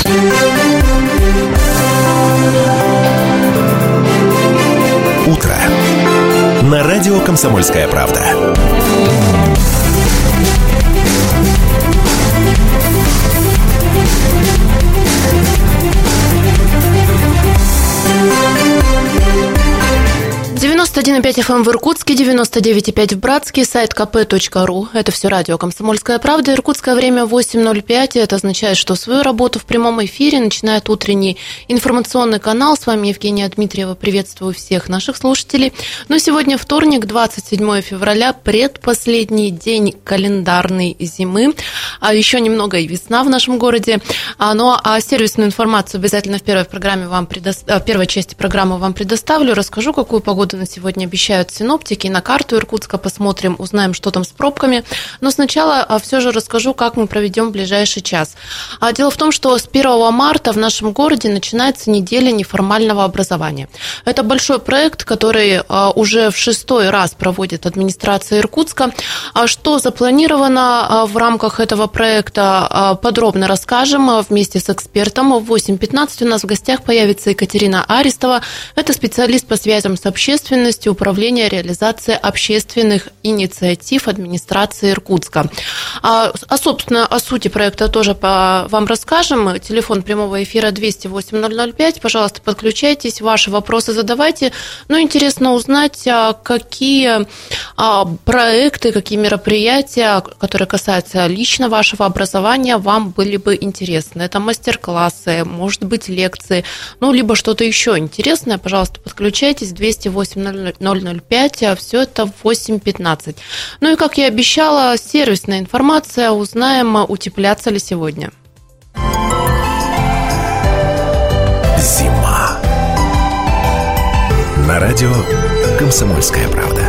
Утро. На радио «Комсомольская правда». «91,5 FM» в Иркутске, 99,5 в Братске, сайт kp.ru. Это все радио «Комсомольская правда». Иркутское время 8:05. Это означает, что свою работу в прямом эфире начинает утренний информационный канал. С вами Евгения Дмитриева. Приветствую всех наших слушателей. Но сегодня вторник, 27 февраля, предпоследний день календарной зимы. А еще немного и весна в нашем городе. А сервисную информацию обязательно в первой части программы вам предоставлю. Расскажу, какую погоду на сегодня обещают синоптики. На карту Иркутска посмотрим, узнаем, что там с пробками. Но сначала все же расскажу, как мы проведем ближайший час. Дело в том, что с 1 марта в нашем городе начинается неделя неформального образования. Это большой проект, который уже в 6-й раз проводит администрация Иркутска. Что запланировано в рамках этого проекта, подробно расскажем вместе с экспертом. В 8:15 у нас в гостях появится Екатерина Аристова. Это специалист по связям с общественностью, управления реализации общественных инициатив администрации Иркутска. Собственно, о сути проекта тоже вам расскажем. Телефон прямого эфира 208-005. Пожалуйста, подключайтесь, ваши вопросы задавайте. Интересно узнать, какие проекты, какие мероприятия, которые касаются лично вашего образования, вам были бы интересны. Это мастер-классы, может быть, лекции, либо что-то еще интересное. Пожалуйста, подключайтесь, 208-005, все это в 8:15. И, как я обещала, сервисная информация. Узнаем, утепляться ли сегодня. Зима. На радио «Комсомольская правда».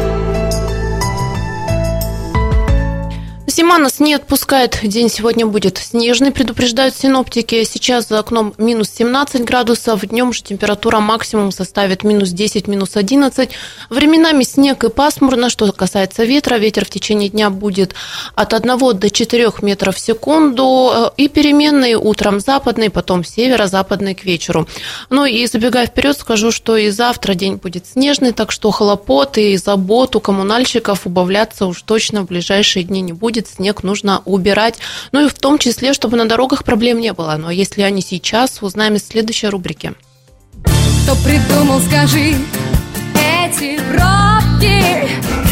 Зима нас не отпускает. День сегодня будет снежный, предупреждают синоптики. Сейчас за окном минус 17 градусов. Днем же температура максимум составит минус 10, минус 11. Временами снег и пасмурно. Что касается ветра, ветер в течение дня будет от 1 до 4 метров в секунду. И переменный утром западный, потом северо-западный к вечеру. И забегая вперед, скажу, что и завтра день будет снежный, так что хлопот и забот у коммунальщиков убавляться уж точно в ближайшие дни не будет. Снег нужно убирать, и в том числе, чтобы на дорогах проблем не было. Но если они сейчас, узнаем из следующей рубрики. Кто придумал, скажи, эти пробки?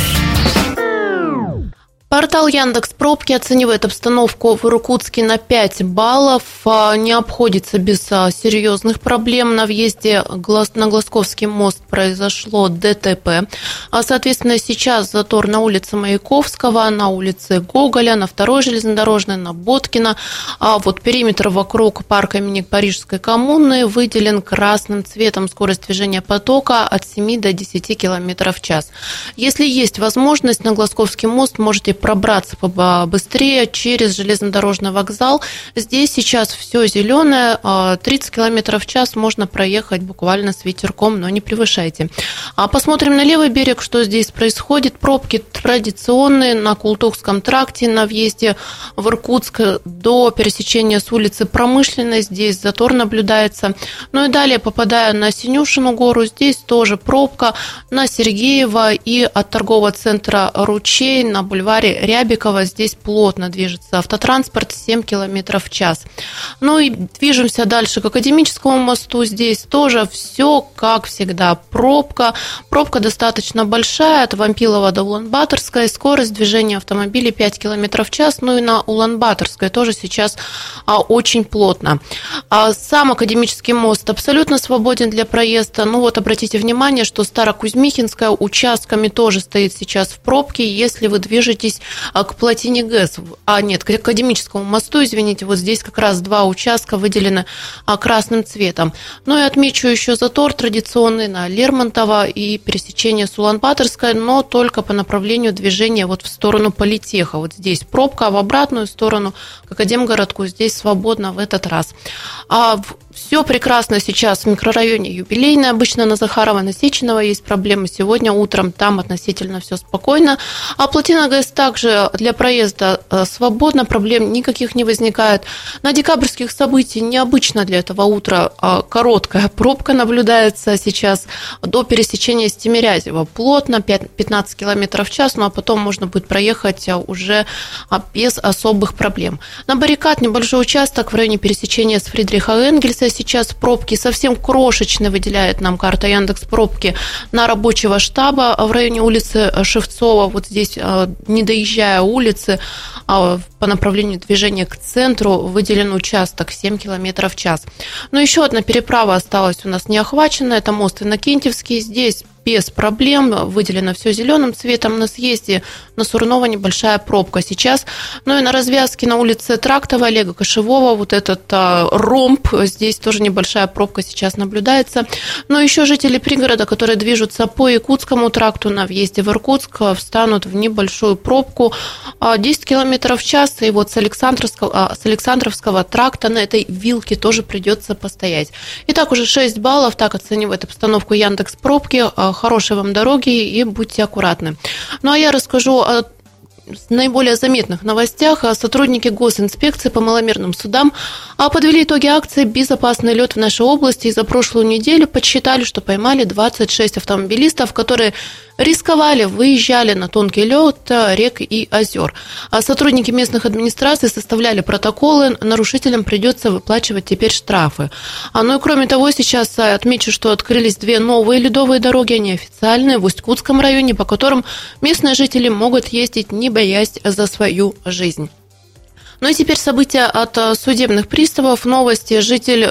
Портал Яндекс.Пробки оценивает обстановку в Иркутске на 5 баллов. Не обходится без серьезных проблем. На въезде на Глазковский мост произошло ДТП. Соответственно, сейчас затор на улице Маяковского, на улице Гоголя, на 2-й железнодорожной, на Боткина. Периметр вокруг парка имени Парижской коммуны выделен красным цветом. Скорость движения потока от 7 до 10 км в час. Если есть возможность, на Глазковский мост можете пробраться побыстрее через железнодорожный вокзал. Здесь сейчас все зеленое, 30 км в час можно проехать буквально с ветерком, но не превышайте. Посмотрим на левый берег, что здесь происходит. Пробки традиционные на Култукском тракте на въезде в Иркутск до пересечения с улицы Промышленной. Здесь затор наблюдается. И далее, попадая на Синюшину гору, здесь тоже пробка на Сергеева и от торгового центра «Ручей» на бульваре Рябикова. Здесь плотно движется автотранспорт, 7 км в час. И движемся дальше к Академическому мосту. Здесь тоже все как всегда. Пробка достаточно большая от Вампилова до Улан-Баторской. Скорость движения автомобилей 5 км в час. И на Улан-Баторской тоже сейчас очень плотно. Сам Академический мост абсолютно свободен для проезда. Обратите внимание, что Старокузьмихинская участками тоже стоит сейчас в пробке. Если вы движетесь к плотине ГЭС, к Академическому мосту, извините, здесь как раз 2 участка выделены красным цветом. И отмечу еще затор традиционный на Лермонтова и пересечение с Улан-Баторской, но только по направлению движения в сторону Политеха. Здесь пробка, а в обратную сторону к Академгородку здесь свободно в этот раз. Все прекрасно сейчас в микрорайоне Юбилейный. Обычно на Захарова, на Сеченова есть проблемы. Сегодня утром там относительно все спокойно. А Плотина ГЭС также для проезда свободно, проблем никаких не возникает. На Декабрьских событий необычно для этого утра короткая пробка наблюдается сейчас до пересечения с Тимирязева. Плотно, 15 км в час, ну а потом можно будет проехать уже без особых проблем. На Баррикад небольшой участок в районе пересечения с Фридриха Энгельса. Сейчас пробки совсем крошечные, выделяет нам карта Яндекс.Пробки на рабочего штаба в районе улицы Шевцова. Вот здесь, не доезжая улицы, по направлению движения к центру выделен участок 7 км в час. Но еще одна переправа осталась у нас не охвачена. Это мост Иннокентьевский. Здесь без проблем, выделено все зеленым цветом. На съезде на Сурнова небольшая пробка сейчас. Ну и на развязке на улице Трактова, Олега Кошевого, вот этот ромб, здесь тоже небольшая пробка сейчас наблюдается. Но еще жители пригорода, которые движутся по Якутскому тракту на въезде в Иркутск, встанут в небольшую пробку 10 км в час. И вот с Александровского тракта на этой вилке тоже придется постоять. Итак, уже 6 баллов, так оценивает обстановку Яндекс.Пробки. Хорошей вам дороги и будьте аккуратны. Ну а я расскажу о наиболее заметных новостях. Сотрудники госинспекции по маломерным судам подвели итоги акции «Безопасный лед» в нашей области и за прошлую неделю подсчитали, что поймали 26 автомобилистов, которые рисковали, выезжали на тонкий лед рек и озер. А сотрудники местных администраций составляли протоколы, нарушителям придется выплачивать теперь штрафы. Ну и кроме того, сейчас отмечу, что открылись 2 новые ледовые дороги, они официальные, в Усть-Кутском районе, по которым местные жители могут ездить, не боясь за свою жизнь. Ну и теперь события от судебных приставов. Новости. Житель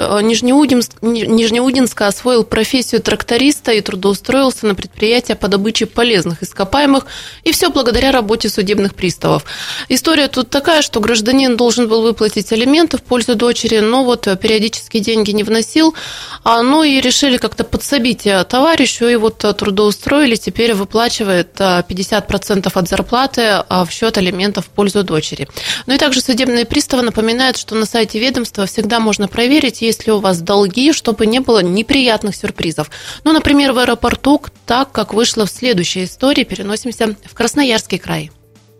Нижнеудинска освоил профессию тракториста и трудоустроился на предприятие по добыче полезных ископаемых. И все благодаря работе судебных приставов. История тут такая, что гражданин должен был выплатить алименты в пользу дочери, но вот периодически деньги не вносил. Ну и решили как-то подсобить товарищу, и вот трудоустроили, теперь выплачивает 50% от зарплаты в счет алиментов в пользу дочери. Ну и также судебные приставы напоминают, что на сайте ведомства всегда можно проверить, есть ли у вас долги, чтобы не было неприятных сюрпризов. Ну, например, в аэропорту, так как вышло в следующей истории, переносимся в Красноярский край.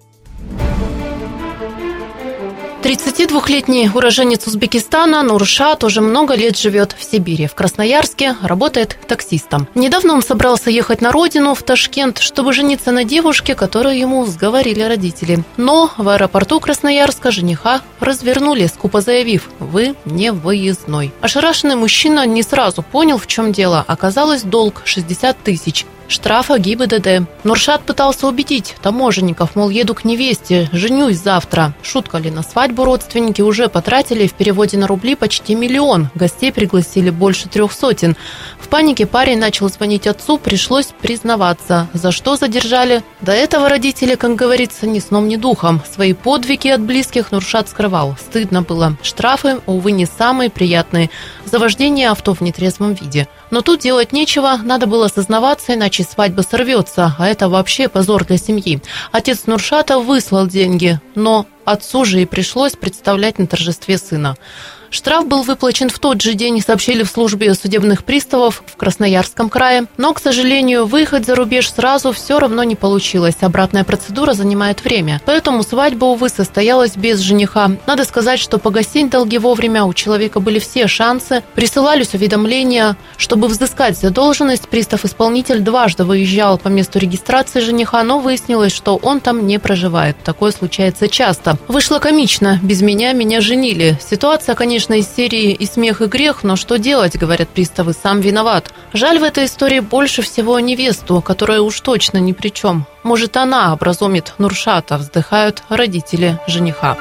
32-летний уроженец Узбекистана Нуршат уже много лет живет в Сибири. В Красноярске работает таксистом. Недавно он собрался ехать на родину, в Ташкент, чтобы жениться на девушке, которую ему сговорили родители. Но в аэропорту Красноярска жениха развернули, скупо заявив: «Вы не выездной». Ошарашенный мужчина не сразу понял, в чем дело. Оказалось, долг 60 тысяч. Штрафа ГИБДД. Нуршат пытался убедить таможенников, мол, еду к невесте, женюсь завтра. Шутка ли, на свадьбу родственники уже потратили в переводе на рубли почти 1 000 000. Гостей пригласили больше 300. В панике парень начал звонить отцу, пришлось признаваться. За что задержали? До этого родители, как говорится, ни сном, ни духом. Свои подвиги от близких Нуршат скрывал. Стыдно было. Штрафы, увы, не самые приятные. За вождение авто в нетрезвом виде. Но тут делать нечего, надо было сознаваться, иначе свадьба сорвется, а это вообще позор для семьи. Отец Нуршата выслал деньги, но отцу же и пришлось представлять на торжестве сына. Штраф был выплачен в тот же день, сообщили в службе судебных приставов в Красноярском крае. Но, к сожалению, выехать за рубеж сразу все равно не получилось. Обратная процедура занимает время. Поэтому свадьба, увы, состоялась без жениха. Надо сказать, что погасить долги вовремя у человека были все шансы. Присылались уведомления. Чтобы взыскать задолженность, пристав-исполнитель дважды выезжал по месту регистрации жениха, но выяснилось, что он там не проживает. Такое случается часто. Вышло комично. Без меня женили. Ситуация, конечно, из серии «И смех, и грех», но что делать, говорят приставы, сам виноват. Жаль в этой истории больше всего невесту, которая уж точно ни при чем. Может, она образумит Нуршата, вздыхают родители жениха.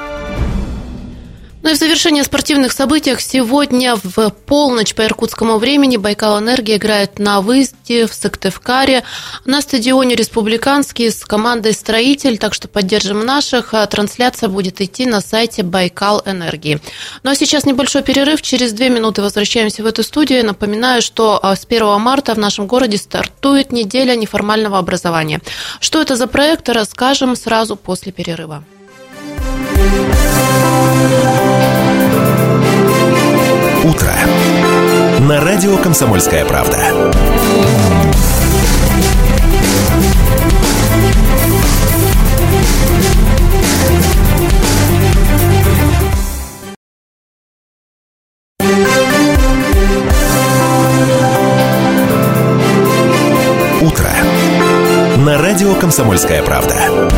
Ну и в завершение спортивных событий сегодня в полночь по иркутскому времени Байкал-Энергия играет на выезде в Сыктывкаре на стадионе Республиканский с командой «Строитель», так что поддержим наших. Трансляция будет идти на сайте Байкал-Энергии. Ну а сейчас небольшой перерыв, через 2 минуты возвращаемся в эту студию. Напоминаю, что с 1 марта в нашем городе стартует неделя неформального образования. Что это за проект, расскажем сразу после перерыва. Утро на радио «Комсомольская правда». Утро на радио «Комсомольская правда».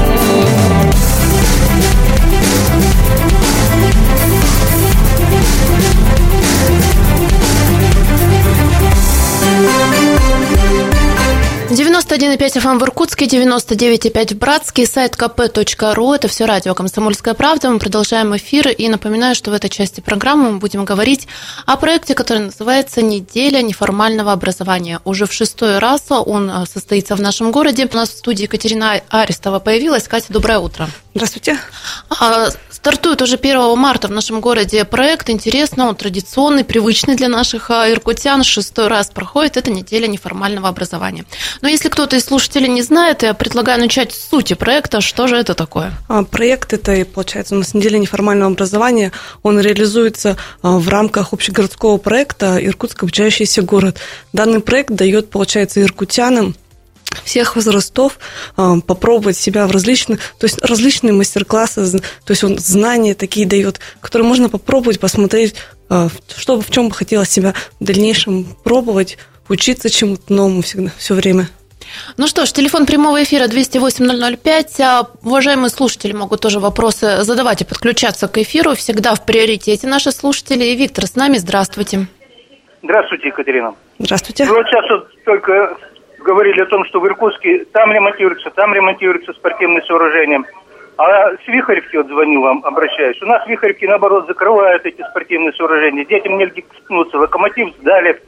«91,5 FM в Иркутске, 99,5 в Братске, сайт kp.ru. Это все радио «Комсомольская правда». Мы продолжаем эфир. И напоминаю, что в этой части программы мы будем говорить о проекте, который называется «Неделя неформального образования». Уже в 6-й раз он состоится в нашем городе. У нас в студии Екатерина Арестова появилась. Катя, доброе утро. Здравствуйте. Стартует уже 1 марта в нашем городе проект. Интересно, он традиционный, привычный для наших иркутян. 6-й раз проходит. Это «Неделя неформального образования». Но если кто-то из слушателей не знает, я предлагаю начать с сути проекта. Что же это такое? Проект – это, получается, у нас «Неделя неформального образования». Он реализуется в рамках общегородского проекта «Иркутск – обучающийся город». Данный проект дает, получается, иркутянам всех возрастов попробовать себя в различные мастер-классы, то есть он знания такие дает, которые можно попробовать, посмотреть, в чем бы хотелось себя в дальнейшем пробовать, учиться чему-то новому всегда, все время. Ну что ж, телефон прямого эфира 208-005. Уважаемые слушатели могут тоже вопросы задавать и подключаться к эфиру. Всегда в приоритете наши слушатели. И Виктор с нами. Здравствуйте. Здравствуйте, Екатерина. Здравствуйте. Вы вот сейчас только говорили о том, что в Иркутске там ремонтируется спортивные сооружения. А с Вихаревки вот звоню вам, обращаюсь. У нас в Вихаревке, наоборот, закрывают эти спортивные сооружения. Детям негде ткнуться. Локомотив сдали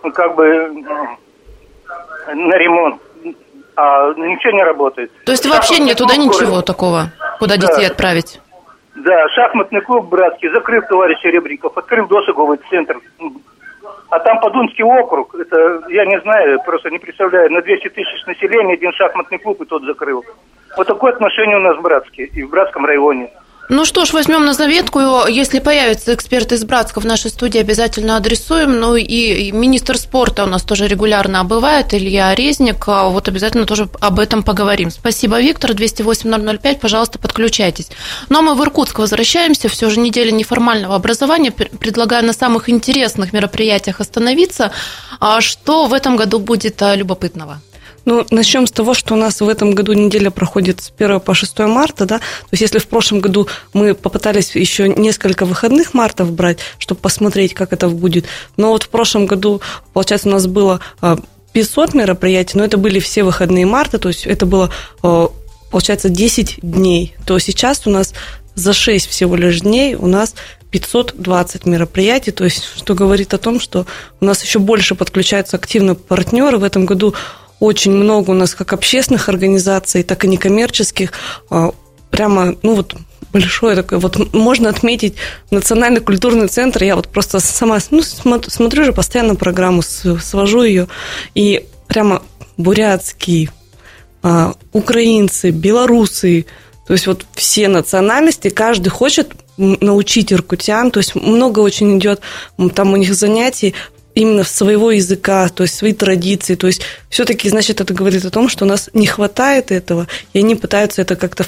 на ремонт, а ничего не работает. То есть вообще нет туда ничего такого, куда детей отправить? Да, шахматный клуб братский закрыл товарищ Серебряков, открыл досуговый центр. А там Подунский округ, это, я не знаю, просто не представляю, на 200 тысяч населения один шахматный клуб и тот закрыл. Вот такое отношение у нас в Братске и в Братском районе. Ну что ж, возьмем на заметку. Если появится эксперт из Братска в нашей студии, обязательно адресуем. Ну и министр спорта у нас тоже регулярно бывает, Илья Резник. Вот обязательно тоже об этом поговорим. Спасибо, Виктор. 208-005, пожалуйста, подключайтесь. Ну а мы в Иркутск возвращаемся. Все же неделя неформального образования. Предлагаю на самых интересных мероприятиях остановиться. Что в этом году будет любопытного? Ну, начнем с того, что у нас в этом году неделя проходит с 1 по 6 марта, да, то есть если в прошлом году мы попытались еще несколько выходных мартов брать, чтобы посмотреть, как это будет, но вот в прошлом году, получается, у нас было 500 мероприятий, но это были все выходные марта, то есть это было, получается, 10 дней, то сейчас у нас за 6 всего лишь дней у нас 520 мероприятий, то есть что говорит о том, что у нас еще больше подключаются активно партнеры в этом году. Очень много у нас как общественных организаций, так и некоммерческих. Прямо, большое такое. Вот можно отметить Национальный культурный центр. Я вот просто сама смотрю же постоянно программу, свожу ее. И прямо бурятские, украинцы, белорусы, то есть вот все национальности, каждый хочет научить иркутян. То есть много очень идет там у них занятий именно своего языка, то есть свои традиции, то есть все-таки, значит, это говорит о том, что у нас не хватает этого, и они пытаются это как-то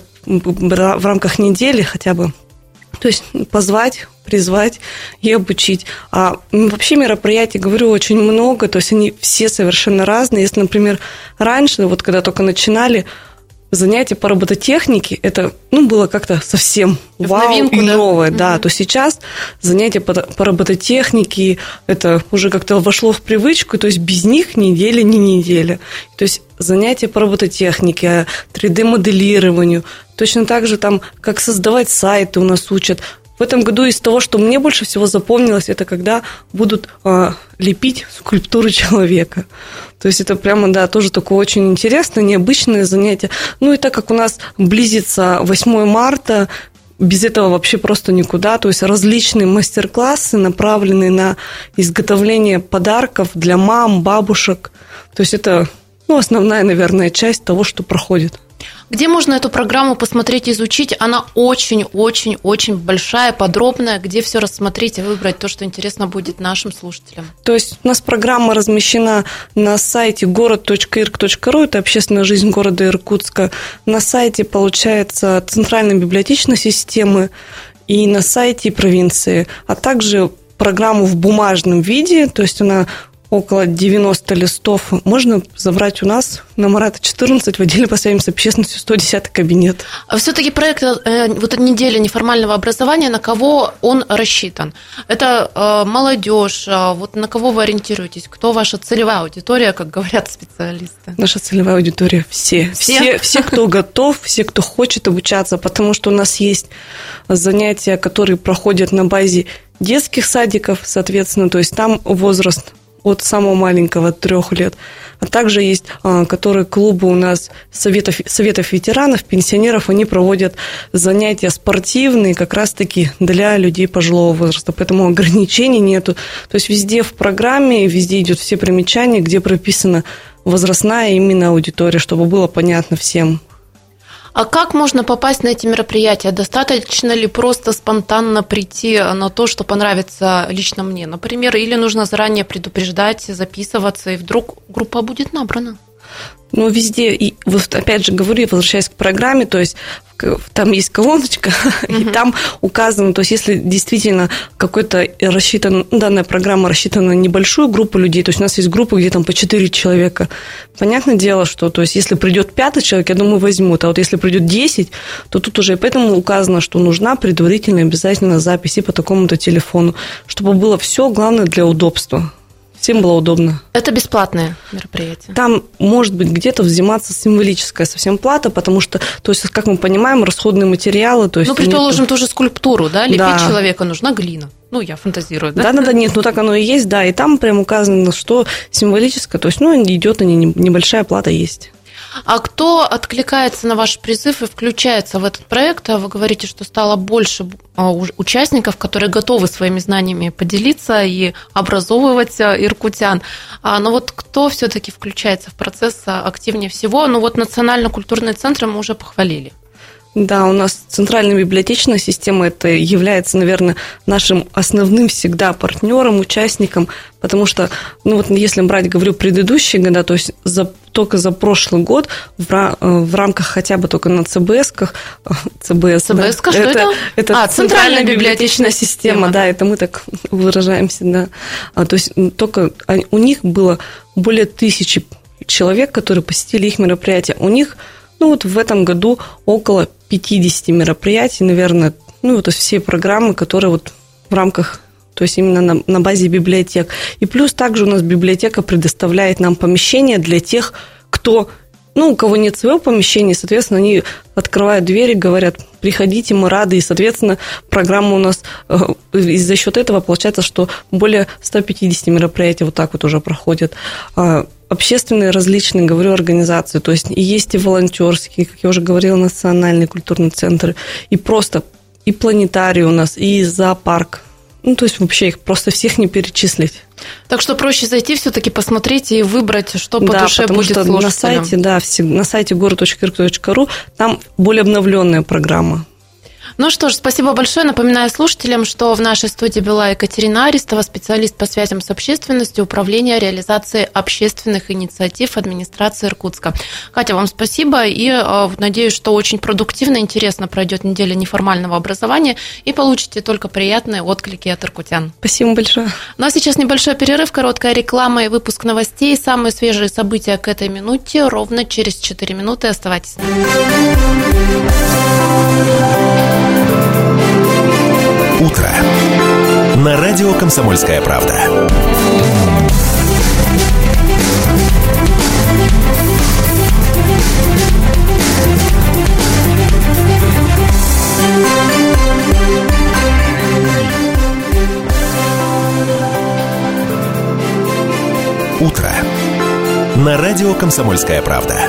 в рамках недели хотя бы, то есть позвать, призвать и обучить. А вообще мероприятий, говорю, очень много, то есть они все совершенно разные. Если, например, раньше, вот когда только начинали, занятия по робототехнике, это, было как-то совсем вау и новое, да. То сейчас занятия по робототехнике, это уже как-то вошло в привычку, то есть без них неделя не неделя. То есть занятия по робототехнике, 3D-моделированию, точно так же там, как создавать сайты у нас учат. В этом году из того, что мне больше всего запомнилось, это когда будут лепить скульптуры человека. То есть это прямо, да, тоже такое очень интересное, необычное занятие. Ну и так как у нас близится 8 марта, без этого вообще просто никуда. То есть различные мастер-классы, направленные на изготовление подарков для мам, бабушек. То есть это, основная, наверное, часть того, что проходит. Где можно эту программу посмотреть, изучить? Она очень-очень-очень большая, подробная, где все рассмотреть и выбрать то, что интересно будет нашим слушателям. То есть у нас программа размещена на сайте город.ирк.ру, это общественная жизнь города Иркутска. На сайте, получается, центральной библиотечной системы и на сайте провинции, а также программу в бумажном виде, то есть она около 90 листов, можно забрать у нас на Марата 14 в отделе по связям с общественностью, 110 кабинет. А все-таки проект вот эта неделя неформального образования, на кого он рассчитан? Это молодежь, вот на кого вы ориентируетесь? Кто ваша целевая аудитория, как говорят специалисты? Наша целевая аудитория все, кто готов, все, кто хочет обучаться, потому что у нас есть занятия, которые проходят на базе детских садиков, соответственно, то есть там возраст от самого маленького 3 лет. А также есть, которые клубы у нас советов ветеранов, пенсионеров, они проводят занятия спортивные как раз-таки для людей пожилого возраста, поэтому ограничений нету. То есть везде в программе, везде идет все примечания, где прописана возрастная именно аудитория, чтобы было понятно всем. А как можно попасть на эти мероприятия? Достаточно ли просто спонтанно прийти на то, что понравится лично мне, например, или нужно заранее предупреждать, записываться, и вдруг группа будет набрана? Ну, везде, и вот опять же говорю, возвращаясь к программе, то есть там есть колоночка, и там указано, то есть если действительно данная программа рассчитана на небольшую группу людей, то есть у нас есть группы, где там по 4 человека, понятное дело, что, то есть если придет 5 человек, я думаю, возьмут, а вот если придет 10, то тут уже, поэтому указано, что нужна предварительная обязательно запись и по такому-то телефону, чтобы было все, главное, для удобства. Всем было удобно. Это бесплатное мероприятие? Там, может быть, где-то взиматься символическая совсем плата, потому что, то есть, как мы понимаем, расходные материалы... То есть предположим, ту же скульптуру, да? Лепить человека нужна глина. Ну, я фантазирую, да? Да, нет, так оно и есть, да. И там прям указано, что символическое, то есть, идет небольшая плата есть. А кто откликается на ваш призыв и включается в этот проект? Вы говорите, что стало больше участников, которые готовы своими знаниями поделиться и образовывать иркутян. Но вот кто все-таки включается в процесс активнее всего? Ну вот национально-культурные центры мы уже похвалили. Да, у нас центральная библиотечная система, это является, наверное, нашим основным всегда партнером, участником, потому что, если брать, говорю, предыдущие года, то есть только за прошлый год в рамках хотя бы только на ЦБСках, ЦБСка, да, что это? Это центральная библиотечная система, да, это мы так выражаемся, да. То есть только у них было более 1000 человек, которые посетили их мероприятия. У них в этом году около 50 мероприятий, наверное, то есть все программы, которые в рамках, то есть именно на базе библиотек. И плюс также у нас библиотека предоставляет нам помещения для тех, кто, у кого нет своего помещения, соответственно, они открывают двери, говорят, приходите, мы рады, и, соответственно, программа у нас, и за счет этого получается, что более 150 мероприятий вот так вот уже проходят. Общественные различные, говорю, организации, то есть и есть и волонтерские, как я уже говорила, национальные культурные центры, и просто и планетарий у нас, и зоопарк. То есть вообще их просто всех не перечислить. Так что проще зайти все-таки посмотреть и выбрать, что по душе будет слушателям. На сайте город.ирк.ру там более обновленная программа. Ну что ж, спасибо большое. Напоминаю слушателям, что в нашей студии была Екатерина Аристова, специалист по связям с общественностью, управления реализацией общественных инициатив администрации Иркутска. Катя, вам спасибо, и надеюсь, что очень продуктивно и интересно пройдет неделя неформального образования, и получите только приятные отклики от иркутян. Спасибо большое. Ну а сейчас небольшой перерыв, короткая реклама и выпуск новостей. Самые свежие события к этой минуте ровно через 4 минуты. Оставайтесь с нами. Утро. На радио «Комсомольская правда». Утро. На радио «Комсомольская правда».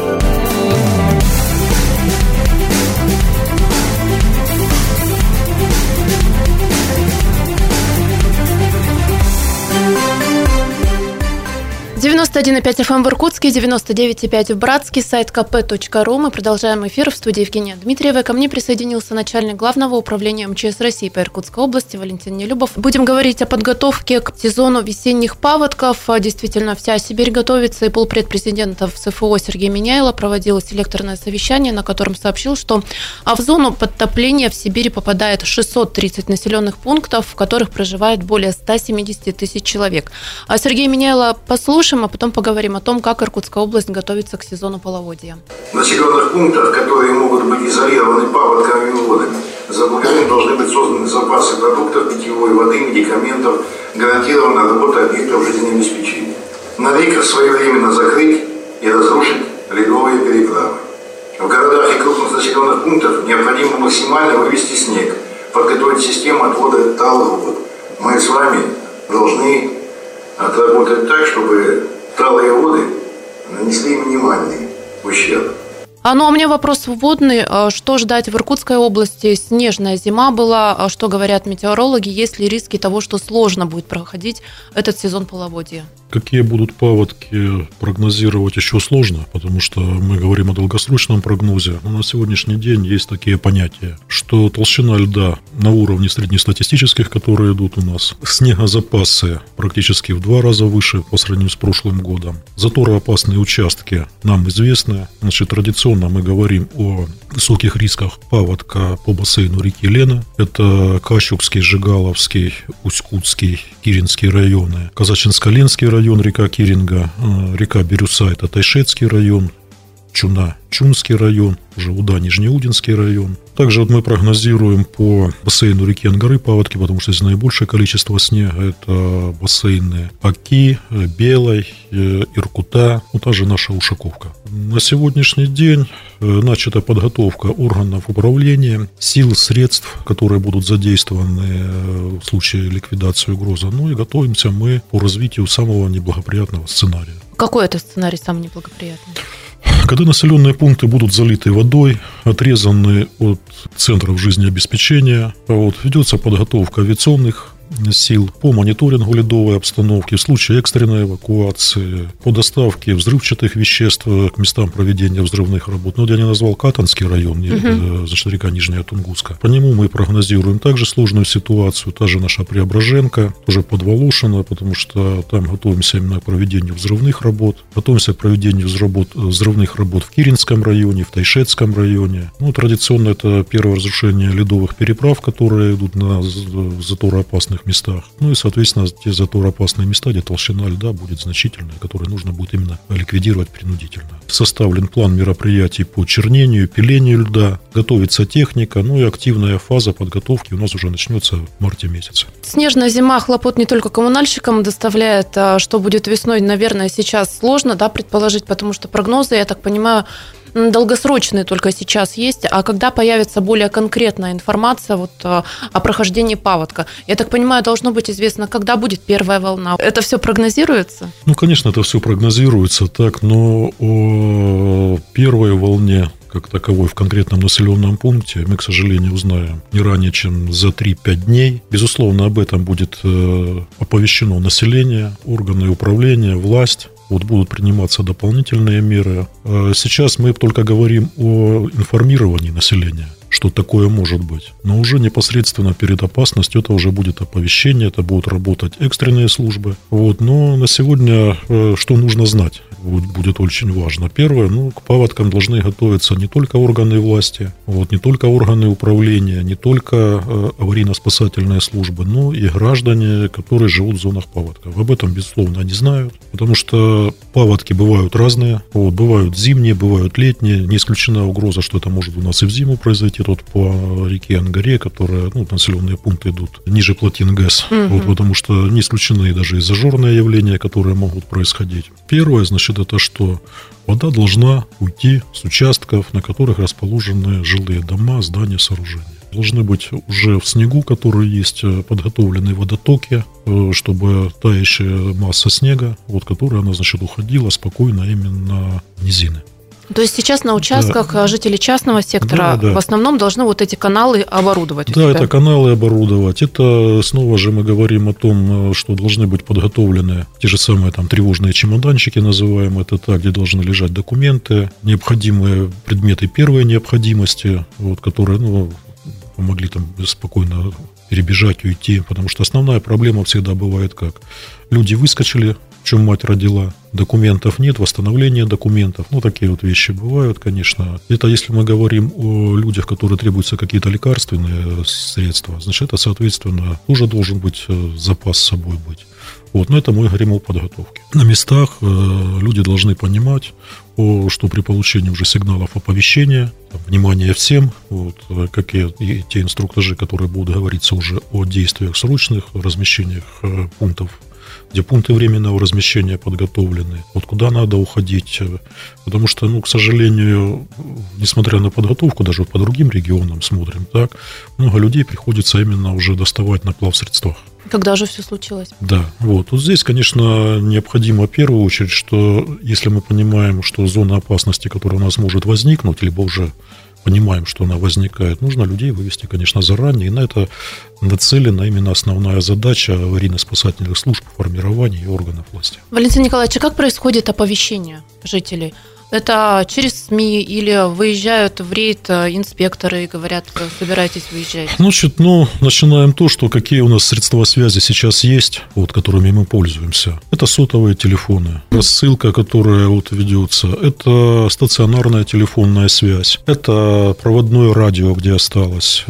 91,5 FM в Иркутске, 99,5 в Братске, сайт kp.ru. Мы продолжаем эфир. В студии Евгения Дмитриева. Ко мне присоединился начальник Главного управления МЧС России по Иркутской области Валентин Нелюбов. Будем говорить о подготовке к сезону весенних паводков. Действительно, вся Сибирь готовится, и полпред президента в СФО Сергей Миняйло проводил селекторное совещание, на котором сообщил, что в зону подтопления в Сибири попадает 630 населенных пунктов, в которых проживает более 170 тысяч человек. А Сергей Миняйло послушаем, а потом поговорим о том, как Иркутская область готовится к сезону половодья. Населенных пунктов, которые могут быть изолированы паводковыми водами, заблаговременно должны быть созданы запасы продуктов, питьевой воды, медикаментов, гарантирована работа объектов жизнеобеспечения. На реках своевременно закрыть и разрушить ледовые переправы. В городах и крупных населенных пунктах необходимо максимально вывести снег, подготовить систему отвода талых вод. Мы с вами должны отработать так, чтобы талые воды нанесли минимальный ущерб. А у меня вопрос вводный. Что ждать в Иркутской области? Снежная зима была. Что говорят метеорологи? Есть ли риски того, что сложно будет проходить этот сезон половодья? Какие будут паводки, прогнозировать еще сложно, потому что мы говорим о долгосрочном прогнозе. Но на сегодняшний день есть такие понятия, что толщина льда на уровне среднестатистических, которые идут у нас, снегозапасы практически в 2 раза выше по сравнению с прошлым годом. Затороопасные участки нам известны. Значит, традиционно мы говорим о высоких рисках паводка по бассейну реки Лена. Это Кащукский, Жигаловский, Усть-Кутский, Киринский районы, Казачинско-Ленский район, река Киринга, река Бирюса, это Тайшетский район, Чуна, Чунский район, уже Уда, Нижнеудинский район. Также мы прогнозируем по бассейну реки Ангары паводки, потому что здесь наибольшее количество снега. Это бассейны Оки, Белой, Иркута, та же наша Ушаковка. На сегодняшний день начата подготовка органов управления, сил, средств, которые будут задействованы в случае ликвидации угрозы. И готовимся мы по развитию самого неблагоприятного сценария. Какой это сценарий самый неблагоприятный? Когда населенные пункты будут залиты водой, отрезаны от центров жизнеобеспечения, ведется подготовка авиационных сил по мониторингу ледовой обстановки в случае экстренной эвакуации, по доставке взрывчатых веществ к местам проведения взрывных работ. Я не назвал Катанский район, значит, река Нижняя Тунгуска. По нему мы прогнозируем также сложную ситуацию. Та же наша Преображенка, тоже Подволошина, потому что там готовимся именно к проведению взрывных работ. Готовимся к проведению взрывных работ в Киринском районе, в Тайшетском районе. Традиционно это первое разрушение ледовых переправ, которые идут на затороопасных местах. И, соответственно, те затороопасные места, где толщина льда будет значительная, которые нужно будет именно ликвидировать принудительно. Составлен план мероприятий по чернению, пилению льда, готовится техника, и активная фаза подготовки у нас уже начнется в марте месяце. Снежная зима хлопот не только коммунальщикам доставляет, что будет весной, наверное, сейчас сложно предположить, потому что прогнозы, я так понимаю, долгосрочные только сейчас есть, а когда появится более конкретная информация о прохождении паводка? Я так понимаю, должно быть известно, когда будет первая волна. Это все прогнозируется? Конечно, это все прогнозируется, но о первой волне как таковой в конкретном населенном пункте мы, к сожалению, узнаем не ранее, чем за 3-5 дней. Безусловно, об этом будет оповещено население, органы управления, власть. Будут приниматься дополнительные меры. Сейчас мы только говорим о информировании населения, что такое может быть. Но уже непосредственно перед опасностью это уже будет оповещение, это будут работать экстренные службы. Но на сегодня что нужно знать, будет очень важно. Первое, к паводкам должны готовиться не только органы власти, не только органы управления, не только аварийно-спасательные службы, но и граждане, которые живут в зонах паводков. Об этом, безусловно, они знают, потому что паводки бывают разные. Бывают зимние, бывают летние. Не исключена угроза, что это может у нас и в зиму произойти. По реке Ангаре, которая, населенные пункты идут ниже плотин ГЭС, потому что не исключены даже и зажорные явления, которые могут происходить. Первое, это что вода должна уйти с участков, на которых расположены жилые дома, здания, сооружения. Должны быть уже в снегу, который есть, подготовлены водотоки, чтобы тающая масса снега, которая, уходила спокойно именно в низины. То есть сейчас на участках жители частного сектора в основном должны вот эти каналы оборудовать? Да, это каналы оборудовать. Это снова же мы говорим о том, что должны быть подготовлены те же самые там тревожные чемоданчики, называем это так, где должны лежать документы, необходимые предметы первой необходимости, вот, которые помогли там спокойно перебежать, уйти. Потому что основная проблема всегда бывает как? Люди выскочили, в чем мать родила, документов нет, восстановления документов. Такие вот вещи бывают, конечно. Это если мы говорим о людях, которые требуются какие-то лекарственные средства, значит, это, соответственно, тоже должен быть запас с собой быть. Но это мы говорим о подготовке. На местах люди должны понимать, что при получении уже сигналов оповещения, внимание всем, как и те инструктажи, которые будут говориться уже о действиях срочных, размещениях пунктов, где пункты временного размещения подготовлены, куда надо уходить. Потому что, к сожалению, несмотря на подготовку, даже по другим регионам смотрим, так, много людей приходится именно уже доставать на плавсредствах. Когда же все случилось? Да, вот здесь, конечно, необходимо в первую очередь, что если мы понимаем, что зона опасности, которая у нас может возникнуть, либо уже понимаем, что она возникает, нужно людей вывести, конечно, заранее, и на это нацелена именно основная задача аварийно-спасательных служб формирования и органов власти. Валентин Николаевич, а как происходит оповещение жителей? Это через СМИ или выезжают в рейд инспекторы и говорят, собирайтесь выезжать? Начинаем то, что какие у нас средства связи сейчас есть, которыми мы пользуемся. Это сотовые телефоны, рассылка, которая ведется, это стационарная телефонная связь, это проводное радио, где осталось,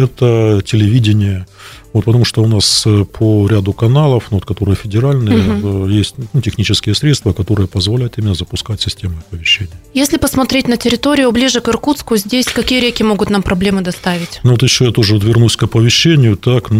это телевидение. Потому что у нас по ряду каналов, которые федеральные, есть технические средства, которые позволяют именно запускать системы оповещения. Если посмотреть на территорию ближе к Иркутску, здесь какие реки могут нам проблемы доставить? Еще я тоже вернусь к оповещению.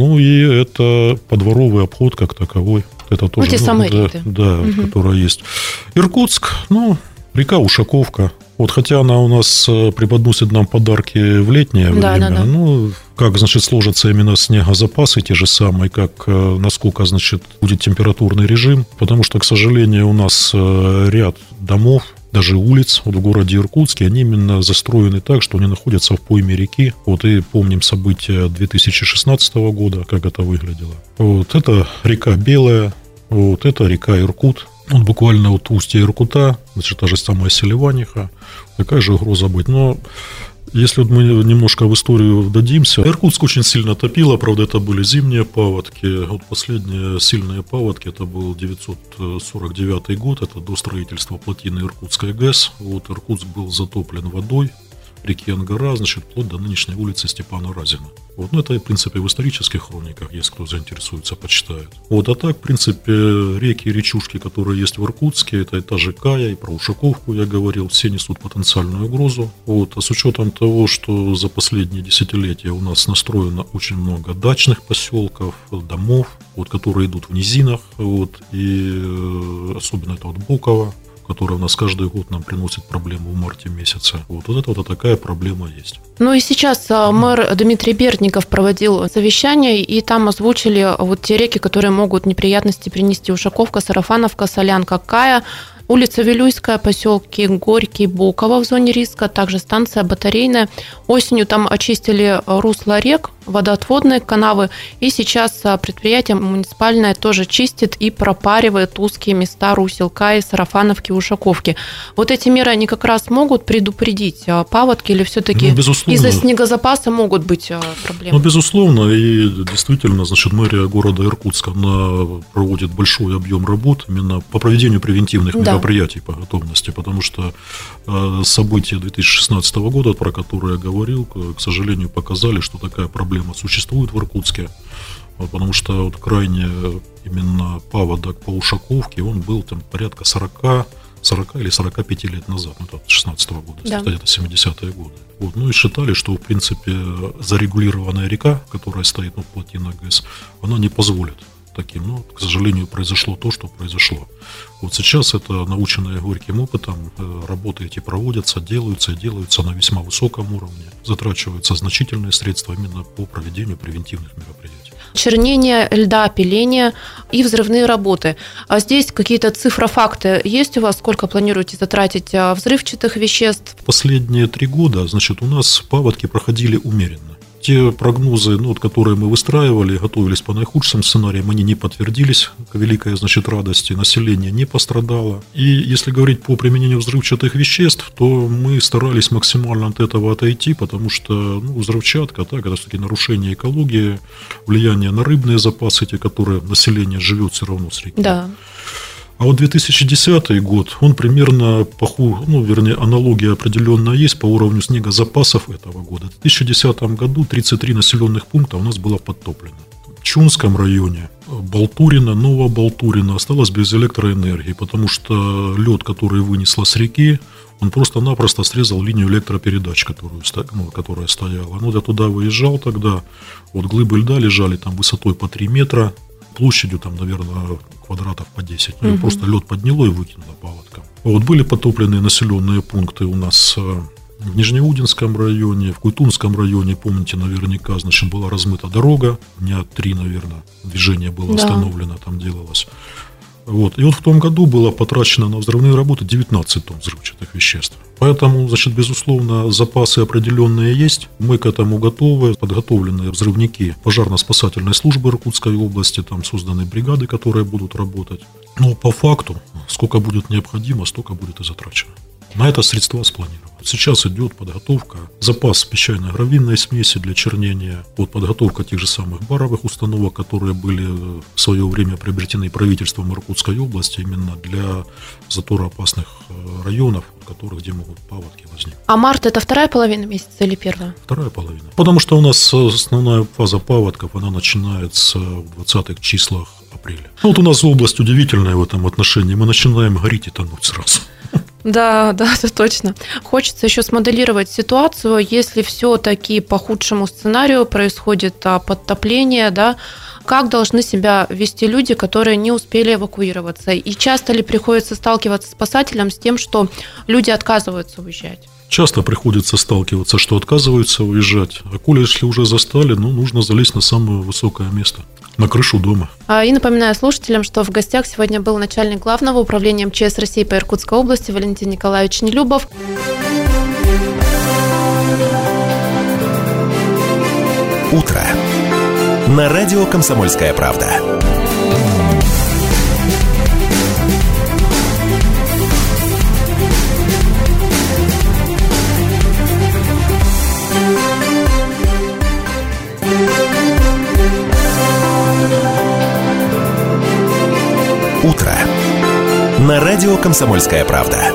И это подворовый обход как таковой. Это тоже, те самые рейды. Да, которая есть. Иркутск, река Ушаковка. Хотя она у нас преподносит нам подарки в летнее время, как, сложатся именно снегозапасы те же самые, насколько, будет температурный режим, потому что, к сожалению, у нас ряд домов, даже улиц в городе Иркутске, они именно застроены так, что они находятся в пойме реки. И помним события 2016 года, как это выглядело. Это река Белая, это река Иркут. Буквально устье Иркута, та же самая Селиваниха, такая же угроза быть. Но если мы немножко в историю вдадимся, Иркутск очень сильно топило, правда, это были зимние паводки. Последние сильные паводки, это был 949 год, это до строительства плотины Иркутской ГЭС. Иркутск был затоплен водой реки Ангара, вплоть до нынешней улицы Степана Разина. Это, в принципе, в исторических хрониках есть, кто заинтересуется, почитает. А так, в принципе, реки и речушки, которые есть в Иркутске, это и та же Кая, и про Ушаковку я говорил, все несут потенциальную угрозу. А с учетом того, что за последние десятилетия у нас настроено очень много дачных поселков, домов, которые идут в низинах, и особенно это Буково, которая у нас каждый год нам приносит проблему в марте месяце. Это такая проблема есть. И сейчас мэр Дмитрий Бердников проводил совещание, и там озвучили те реки, которые могут неприятности принести: Ушаковка, Сарафановка, Солянка, Кая, улица Вилюйская, поселки Горький, Буково в зоне риска, также станция Батарейная. Осенью там очистили русло рек, водоотводные канавы, и сейчас предприятие муниципальное тоже чистит и пропаривает узкие места русел Каи, Сарафановки, Ушаковки. Эти меры, они как раз могут предупредить паводки, или все-таки из-за снегозапаса могут быть проблемы? Безусловно, и действительно, мэрия города Иркутска, она проводит большой объем работ именно по проведению превентивных мероприятий по готовности, потому что события 2016 года, про которые я говорил, к сожалению, показали, что такая проблема существует в Иркутске, потому что крайне именно паводок по Ушаковке, он был там порядка 40 или 45 лет назад, это 2016 года, где-то 70-е годы. И считали, что, в принципе, зарегулированная река, которая стоит на плотине ГЭС, она не позволит таким, но, к сожалению, произошло то, что произошло. Вот сейчас это, наученное горьким опытом, работы эти проводятся, делаются на весьма высоком уровне. Затрачиваются значительные средства именно по проведению превентивных мероприятий. Чернение льда, пиление и взрывные работы. А здесь какие-то цифрофакты есть у вас? Сколько планируете затратить взрывчатых веществ? Последние 3 года, у нас паводки проходили умеренно. Те прогнозы, которые мы выстраивали, готовились по наихудшим сценариям, они не подтвердились, к великой, радости. Население не пострадало. И если говорить по применению взрывчатых веществ, то мы старались максимально от этого отойти, потому что взрывчатка, это все-таки нарушение экологии, влияние на рыбные запасы, те, которые население живет все равно с реки. Да. А вот 2010 год, он примерно, аналогия определенная есть по уровню снегозапасов этого года. В 2010 году 33 населенных пункта у нас было подтоплено. В Чунском районе, Болтурино, Новоболтурино осталось без электроэнергии, потому что лед, который вынесло с реки, он просто-напросто срезал линию электропередач, которая стояла. Я туда выезжал тогда, глыбы льда лежали там высотой по 3 метра, площадью, наверное, квадратов по 10. Просто лед подняло и выкинуло паводком. Были потопленные населенные пункты у нас в Нижнеудинском районе, в Куйтунском районе, помните, наверняка, была размыта дорога, дня 3, наверное, движение было остановлено, там делалось. И в том году было потрачено на взрывные работы 19 тонн взрывчатых веществ. Поэтому, безусловно, запасы определенные есть. Мы к этому готовы. Подготовленные взрывники пожарно-спасательной службы Иркутской области, там созданы бригады, которые будут работать. Но по факту, сколько будет необходимо, столько будет и затрачено. На это средства спланированы. Сейчас идет подготовка, запас песчано-гравийной смеси для чернения, подготовка тех же самых баровых установок, которые были в свое время приобретены правительством Иркутской области именно для затороопасных районов, где могут паводки возникнуть. А март – это вторая половина месяца или первая? Вторая половина. Потому что у нас основная фаза паводков, она начинается в 20-х числах апреля. У нас область удивительная в этом отношении. Мы начинаем гореть и тонуть сразу. Да, это точно. Хочется еще смоделировать ситуацию, если все-таки по худшему сценарию происходит подтопление, как должны себя вести люди, которые не успели эвакуироваться? И часто ли приходится сталкиваться спасателям с тем, что люди отказываются уезжать? Часто приходится сталкиваться, что отказываются уезжать. А коли если уже застали, нужно залезть на самое высокое место, на крышу дома. И напоминаю слушателям, что в гостях сегодня был начальник Главного управления МЧС России по Иркутской области Валентин Николаевич Нелюбов. Утро. На радио «Комсомольская правда». Утро. На радио «Комсомольская правда».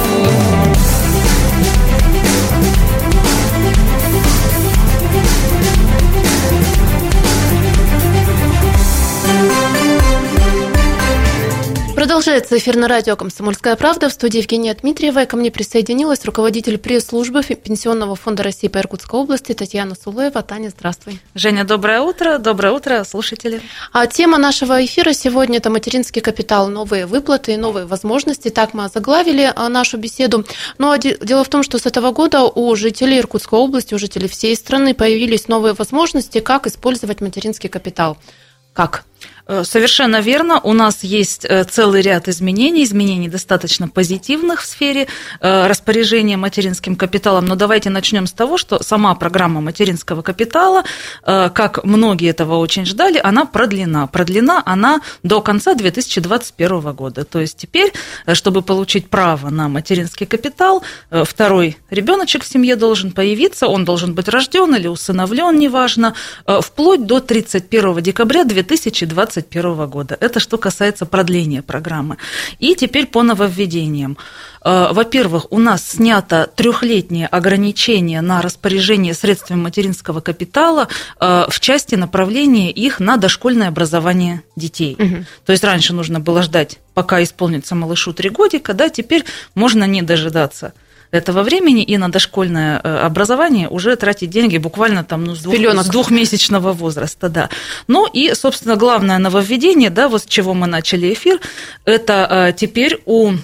Продолжается эфир на радио «Комсомольская правда». В студии Евгения Дмитриева. Ко мне присоединилась руководитель пресс-службы Пенсионного фонда России по Иркутской области Татьяна Сулеева. Таня, здравствуй. Женя, доброе утро, слушатели. Тема нашего эфира сегодня – это материнский капитал, новые выплаты, новые возможности. Так мы озаглавили нашу беседу. Дело в том, что с этого года у жителей Иркутской области, у жителей всей страны появились новые возможности, как использовать материнский капитал. Как? Совершенно верно. У нас есть целый ряд изменений достаточно позитивных в сфере распоряжения материнским капиталом. Но давайте начнем с того, что сама программа материнского капитала, как многие этого очень ждали, она продлена. Продлена она до конца 2021 года. То есть теперь, чтобы получить право на материнский капитал, второй ребеночек в семье должен появиться, он должен быть рожден или усыновлен, неважно, вплоть до 31 декабря 2021 года. Это что касается продления программы. И теперь по нововведениям. Во-первых, у нас снято 3-летнее ограничение на распоряжение средствами материнского капитала в части направления их на дошкольное образование детей. Угу. То есть раньше нужно было ждать, пока исполнится малышу 3 годика, теперь можно не дожидаться этого времени, и на дошкольное образование уже тратить деньги буквально там, с двухмесячного возраста. Да. Ну и, собственно, главное нововведение, да, вот с чего мы начали эфир, это теперь у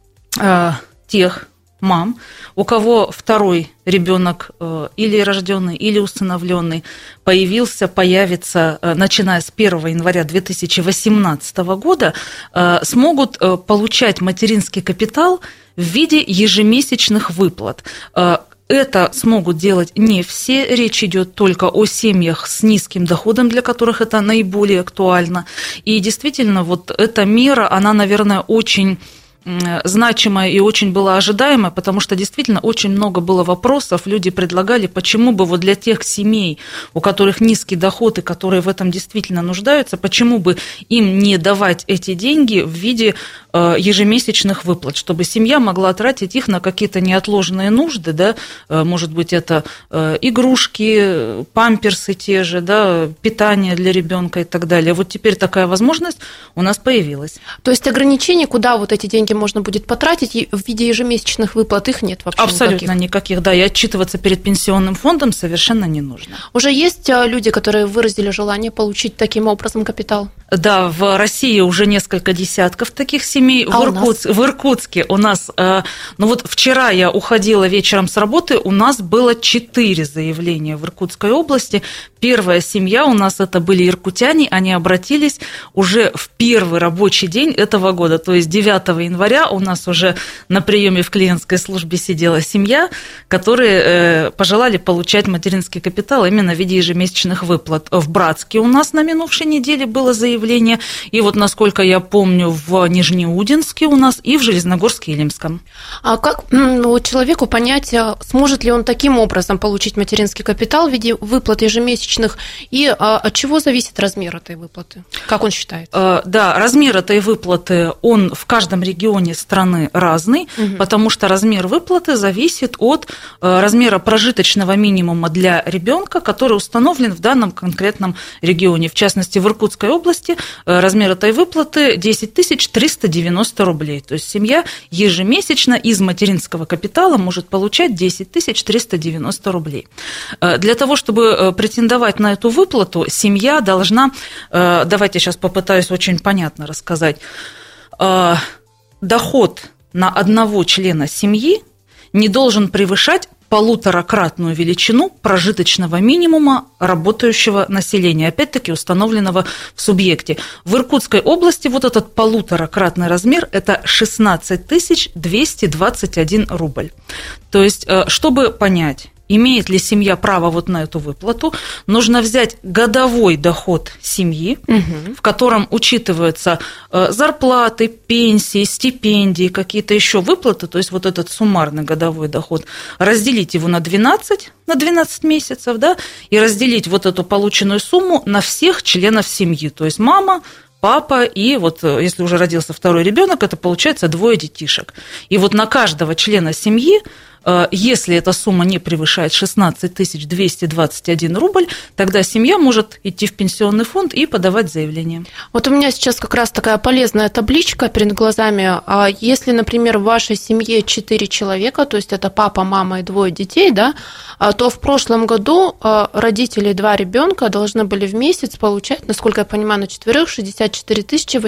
тех мам, у кого второй ребенок или рожденный, или усыновленный появится, начиная с 1 января 2018 года, смогут получать материнский капитал в виде ежемесячных выплат. Это смогут делать не все, речь идет только о семьях с низким доходом, для которых это наиболее актуально. И действительно, вот эта мера, она, наверное, очень значимая и очень была ожидаемая, потому что действительно очень много было вопросов, люди предлагали, почему бы вот для тех семей, у которых низкий доход и которые в этом действительно нуждаются, почему бы им не давать эти деньги в виде ежемесячных выплат, чтобы семья могла тратить их на какие-то неотложные нужды, да, может быть, это игрушки, памперсы те же, да, питание для ребенка и так далее. Вот теперь такая возможность у нас появилась. То есть ограничений, куда вот эти деньги можно будет потратить в виде ежемесячных выплат, их нет вообще? Абсолютно никаких, да, и отчитываться перед пенсионным фондом совершенно не нужно. Уже есть люди, которые выразили желание получить таким образом капитал? Да, в России уже несколько десятков таких семей. В Иркутске у нас, вот вчера я уходила вечером с работы, у нас было 4 заявления в Иркутской области. Первая семья у нас это были иркутяне, они обратились уже в первый рабочий день этого года, то есть 9 января у нас уже на приеме в клиентской службе сидела семья, которые пожелали получать материнский капитал именно в виде ежемесячных выплат. В Братске у нас на минувшей неделе было заявление, и вот, насколько я помню, в Нижнеудинске у нас и в Железногорске и Илимском. А как человеку понять, сможет ли он таким образом получить материнский капитал в виде выплат ежемесячных, и от чего зависит размер этой выплаты? Как он считает? Да, размер этой выплаты, он в каждом регионе страны разный, потому что размер выплаты зависит от размера прожиточного минимума для ребенка, который установлен в данном конкретном регионе. В частности, в Иркутской области размер этой выплаты 10 390 рублей. То есть семья ежемесячно из материнского капитала может получать 10 390 рублей. Для того, чтобы претендовать на эту выплату, семья должна, давайте сейчас попытаюсь очень понятно рассказать, доход на одного члена семьи не должен превышать 1,5-кратную величину прожиточного минимума работающего населения, опять-таки установленного в субъекте. В Иркутской области вот этот 1,5-кратный размер – это 16 221 рубль. То есть, чтобы понять, имеет ли семья право вот на эту выплату, нужно взять годовой доход семьи, в котором учитываются зарплаты, пенсии, стипендии, какие-то еще выплаты, то есть вот этот суммарный годовой доход, разделить его на 12 месяцев, да, и разделить вот эту полученную сумму на всех членов семьи, то есть мама, папа, и вот если уже родился второй ребенок, это получается 2 детишек. И вот на каждого члена семьи, если эта сумма не превышает 16 221 рубль, тогда семья может идти в пенсионный фонд и подавать заявление. Вот у меня сейчас как раз такая полезная табличка перед глазами. Если, например, в вашей семье 4 человека, то есть это папа, мама и 2 детей, да, то в прошлом году родители 2 ребенка должны были в месяц получать, насколько я понимаю, на 4 64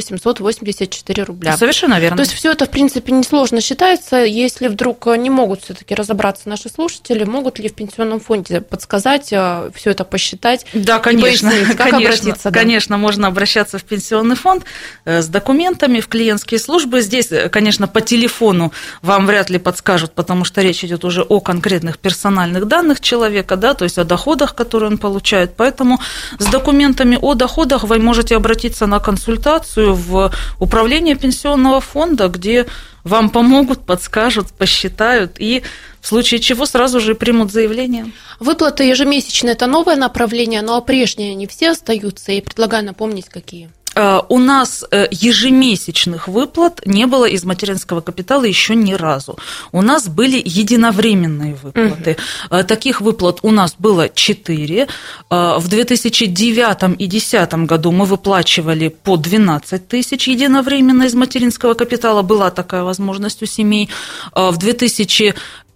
884 рубля. Совершенно верно. То есть все это, в принципе, несложно считается. Если вдруг не могут все-таки разобраться наши слушатели, могут ли в пенсионном фонде подсказать, все это посчитать? Да, конечно. Пояснить, как обратиться? Конечно, можно обращаться в пенсионный фонд с документами в клиентские службы. Здесь, конечно, по телефону вам вряд ли подскажут, потому что речь идет уже о конкретных персональных данных человека, да, то есть о доходах, которые он получает. Поэтому с документами о доходах вы можете обратиться на консультацию в управление пенсионного фонда, где вам помогут, подскажут, посчитают и в случае чего сразу же примут заявление. Выплаты ежемесячные – это новое направление, но прежние не все остаются. И предлагаю напомнить, какие. У нас ежемесячных выплат не было из материнского капитала еще ни разу. У нас были единовременные выплаты. Таких выплат у нас было 4. В 2009 и 2010 году мы выплачивали по 12 тысяч единовременно из материнского капитала. Была такая возможность у семей. В 2015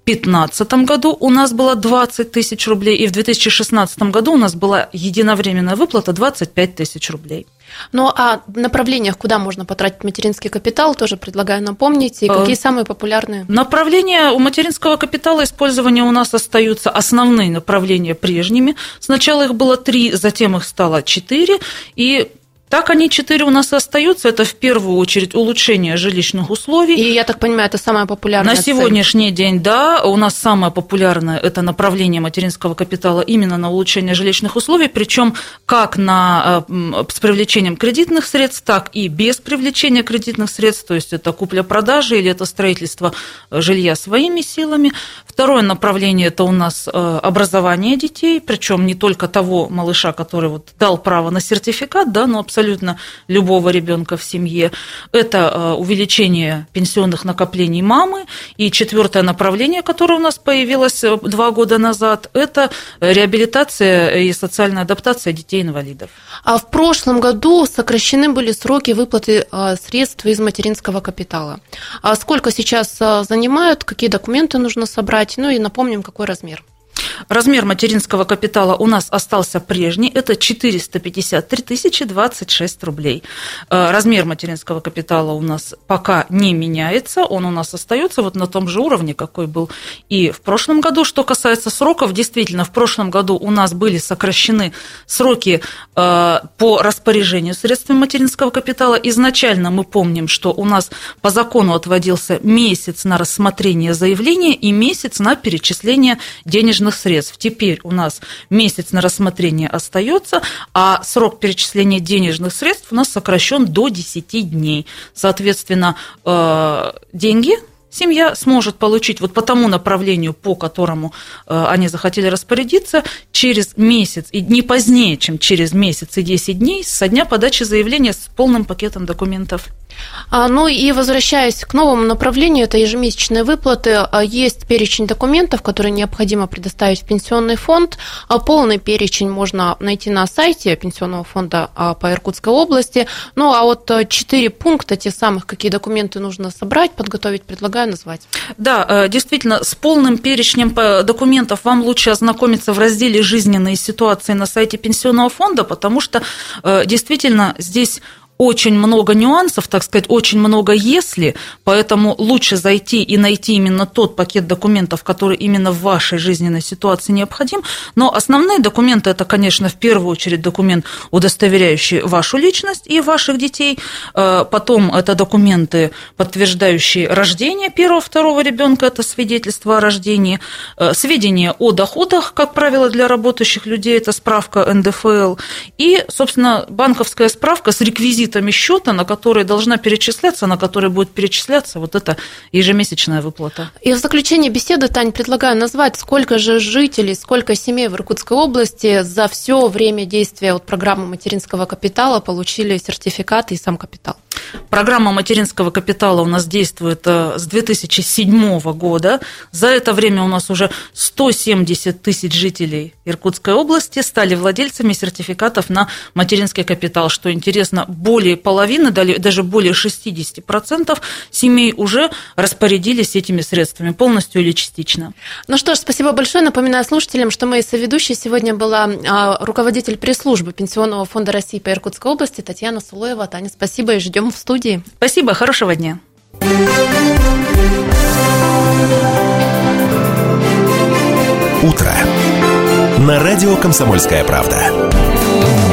2015 году у нас было 20 тысяч рублей, и в 2016 году у нас была единовременная выплата 25 тысяч рублей. Ну, а в направлениях, куда можно потратить материнский капитал, тоже предлагаю напомнить, и какие самые популярные? Направления у материнского капитала использования у нас остаются основные направления прежними. Сначала их было 3, затем их стало 4, и так они 4 у нас и остаются. Это в первую очередь улучшение жилищных условий. И, я так понимаю, это самое популярное. На сегодняшний день, да, у нас самое популярное это направление материнского капитала именно на улучшение жилищных условий, причем как с привлечением кредитных средств, так и без привлечения кредитных средств, то есть это купля-продажа или это строительство жилья своими силами. Второе направление это у нас образование детей, причем не только того малыша, который вот дал право на сертификат, да, но абсолютно любого ребенка в семье. Это увеличение пенсионных накоплений мамы. И четвертое направление, которое у нас появилось 2 года назад, это реабилитация и социальная адаптация детей-инвалидов. А в прошлом году сокращены были сроки выплаты средств из материнского капитала. А сколько сейчас занимают, какие документы нужно собрать? Ну и напомним, какой размер. Размер материнского капитала у нас остался прежний, это 453 026 рублей. Размер материнского капитала у нас пока не меняется, он у нас остается вот на том же уровне, какой был и в прошлом году. Что касается сроков, действительно, в прошлом году у нас были сокращены сроки по распоряжению средствами материнского капитала. Изначально мы помним, что у нас по закону отводился месяц на рассмотрение заявления и месяц на перечисление денежных средств. Теперь у нас месяц на рассмотрение остается, а срок перечисления денежных средств у нас сокращен до 10 дней. Соответственно, деньги семья сможет получить вот по тому направлению, по которому они захотели распорядиться, через месяц, и не позднее, чем через месяц и 10 дней со дня подачи заявления с полным пакетом документов. Ну и возвращаясь к новому направлению, это ежемесячные выплаты. Есть перечень документов, которые необходимо предоставить в пенсионный фонд. Полный перечень можно найти на сайте Пенсионного фонда по Иркутской области. Ну а вот 4 пункта, те самых, какие документы нужно собрать, подготовить, предлагаю назвать. Да, действительно, с полным перечнем документов вам лучше ознакомиться в разделе «Жизненные ситуации» на сайте Пенсионного фонда, потому что действительно здесь очень много нюансов, так сказать, очень много «если», поэтому лучше зайти и найти именно тот пакет документов, который именно в вашей жизненной ситуации необходим. Но основные документы – это, конечно, в первую очередь документ, удостоверяющий вашу личность и ваших детей, потом это документы, подтверждающие рождение первого-второго ребенка, это свидетельство о рождении, сведения о доходах, как правило, для работающих людей, это справка НДФЛ, и, собственно, банковская справка с реквизитами счета, на которые должна перечисляться, на которые будет перечисляться вот эта ежемесячная выплата. И в заключение беседы, Тань, предлагаю назвать, сколько же жителей, сколько семей в Иркутской области за все время действия программы материнского капитала получили сертификаты и сам капитал. Программа материнского капитала у нас действует с 2007 года. За это время у нас уже 170 тысяч жителей Иркутской области стали владельцами сертификатов на материнский капитал. Что интересно, более половины, даже более 60% семей уже распорядились этими средствами полностью или частично. Ну что ж, спасибо большое. Напоминаю слушателям, что моей соведущей сегодня была руководитель пресс-службы Пенсионного фонда России по Иркутской области Татьяна Сулоева. Таня, спасибо и ждем в студии. Спасибо, хорошего дня. Утро. На радио «Комсомольская правда».